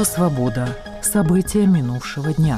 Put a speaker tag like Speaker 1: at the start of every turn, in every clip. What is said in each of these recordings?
Speaker 1: Радио «Свобода». События минувшего дня.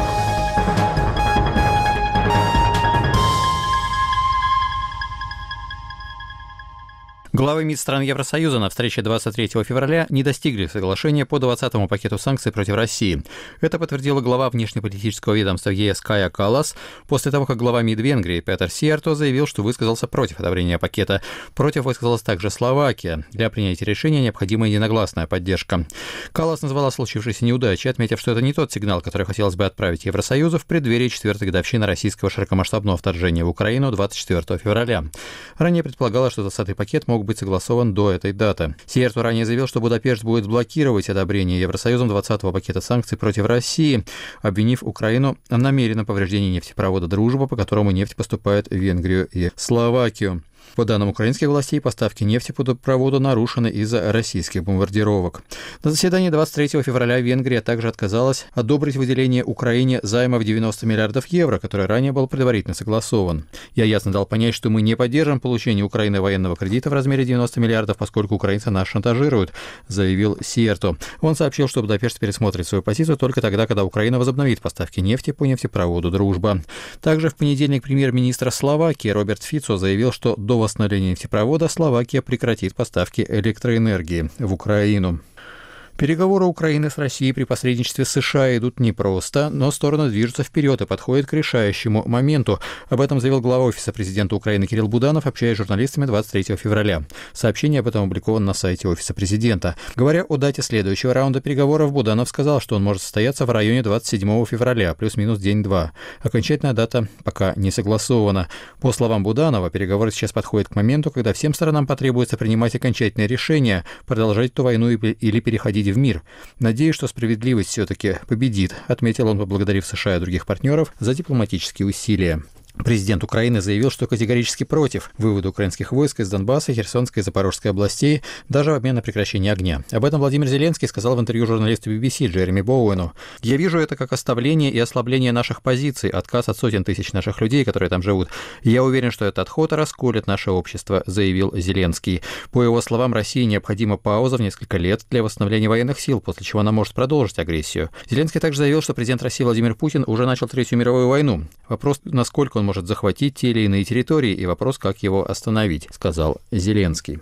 Speaker 2: Главы МИД стран Евросоюза на встрече 23 февраля не достигли соглашения по 20-му пакету санкций против России. Это подтвердила глава внешнеполитического ведомства ЕС Кая Каллас после того, как глава МИД Венгрии Петер Сиерто заявил, что высказался против одобрения пакета. Против высказалась также Словакия. Для принятия решения необходима единогласная поддержка. Каллас назвала случившейся неудачей, отметив, что это не тот сигнал, который хотелось бы отправить Евросоюзу в преддверии 4-й годовщины российского широкомасштабного вторжения в Украину 24 февраля. Ранее предполагалось, что 20-й пакет мог быть согласован до этой даты. Сиерто ранее заявил, что Будапешт будет блокировать одобрение Евросоюзом 20-го пакета санкций против России, обвинив Украину в намеренном повреждении нефтепровода «Дружба», по которому нефть поступает в Венгрию и Словакию. По данным украинских властей, поставки нефти по проводу нарушены из-за российских бомбардировок. На заседании 23 февраля Венгрия также отказалась одобрить выделение Украине займа в 90 миллиардов евро, который ранее был предварительно согласован. Я ясно дал понять, что мы не поддержим получение Украины военного кредита в размере 90 миллиардов, поскольку украинцы нас шантажируют, заявил Сиерто. Он сообщил, что Будапешт пересмотрит свою позицию только тогда, когда Украина возобновит поставки нефти по нефтепроводу «Дружба». Также в понедельник премьер-министр Словакии Роберт Фицо заявил, что до восстановления нефтепровода Словакия прекратит поставки электроэнергии в Украину. Переговоры Украины с Россией при посредничестве США идут непросто, но стороны движутся вперед и подходят к решающему моменту. Об этом заявил глава Офиса президента Украины Кирилл Буданов, общаясь с журналистами 23 февраля. Сообщение об этом опубликовано на сайте Офиса президента. Говоря о дате следующего раунда переговоров, Буданов сказал, что он может состояться в районе 27 февраля, плюс-минус день-два. Окончательная дата пока не согласована. По словам Буданова, переговоры сейчас подходят к моменту, когда всем сторонам потребуется принимать окончательное решение, продолжать эту войну или переходить в мир. Надеюсь, что справедливость все-таки победит, отметил он, поблагодарив США и других партнеров за дипломатические усилия. Президент Украины заявил, что категорически против вывода украинских войск из Донбасса, Херсонской и Запорожской областей, даже в обмен на прекращение огня. Об этом Владимир Зеленский сказал в интервью журналисту BBC Джереми Боуэну. «Я вижу это как оставление и ослабление наших позиций, отказ от сотен тысяч наших людей, которые там живут. Я уверен, что этот отход расколет наше общество», заявил Зеленский. По его словам, России необходима пауза в несколько лет для восстановления военных сил, после чего она может продолжить агрессию. Зеленский также заявил, что президент России Владимир Путин уже начал Третью мировую войну. Вопрос, насколько он может захватить те или иные территории, и вопрос, как его остановить, сказал Зеленский.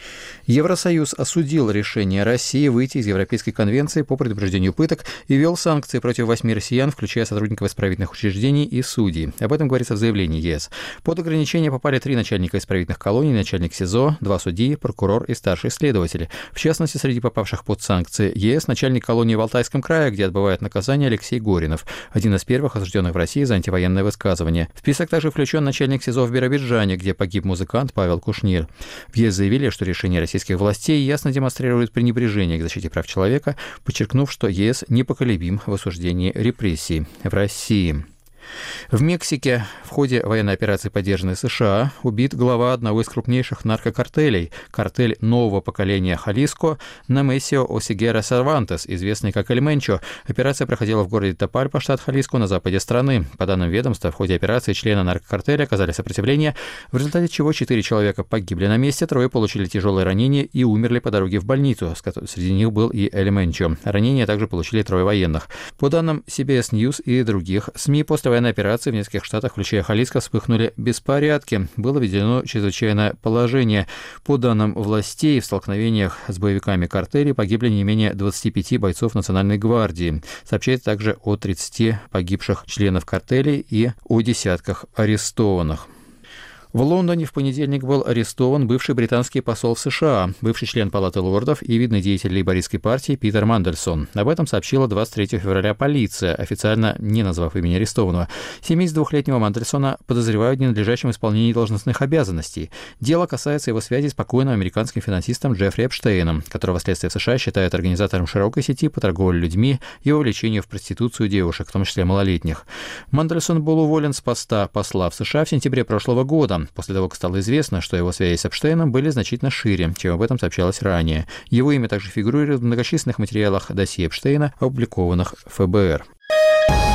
Speaker 2: Евросоюз осудил решение России выйти из Европейской конвенции по предупреждению пыток и ввел санкции против 8 россиян, включая сотрудников исправительных учреждений и судей. Об этом говорится в заявлении ЕС. Под ограничения попали 3 начальника исправительных колоний, начальник СИЗО, 2 судьи, прокурор и старший следователь. В частности, среди попавших под санкции ЕС начальник колонии в Алтайском крае, где отбывает наказание Алексей Горинов, один из первых осужденных в России за антивоенное высказывание. В список также включен начальник СИЗО в Биробиджане, где погиб музыкант Павел Кушнир. В ЕС заявили, что решение российских властей ясно демонстрирует пренебрежение к защите прав человека, подчеркнув, что ЕС непоколебим в осуждении репрессий в России. В Мексике в ходе военной операции, поддержанной США, убит глава одного из крупнейших наркокартелей, картель нового поколения Халиско, Немесио Осигера Сервантес, известный как Эль Менчо. Операция проходила в городе Тапальпа, штат Халиско, на западе страны. По данным ведомства, в ходе операции члены наркокартеля оказали сопротивление, в результате чего 4 человека погибли на месте, 3 получили тяжелые ранения и умерли по дороге в больницу. Среди них был и Эль Менчо. Ранения также получили 3 военных. По данным CBS News и других СМИ, после военной операции в нескольких штатах, включая Халиско, вспыхнули беспорядки. Было введено чрезвычайное положение. По данным властей, в столкновениях с боевиками картелей погибли не менее 25 бойцов Национальной гвардии. Сообщается также о 30 погибших членов картелей и о десятках арестованных. В Лондоне в понедельник был арестован бывший британский посол в США, бывший член Палаты лордов и видный деятель лейбористской партии Питер Мандельсон. Об этом сообщила 23 февраля полиция, официально не назвав имени арестованного. 72-летнего Мандельсона подозревают в ненадлежащем исполнении должностных обязанностей. Дело касается его связи с покойным американским финансистом Джеффри Эпштейном, которого следствие в США считает организатором широкой сети по торговле людьми и вовлечению в проституцию девушек, в том числе малолетних. Мандельсон был уволен с поста посла в США в сентябре прошлого года, после того, как стало известно, что его связи с Эпштейном были значительно шире, чем об этом сообщалось ранее. Его имя также фигурирует в многочисленных материалах досье Эпштейна, опубликованных ФБР.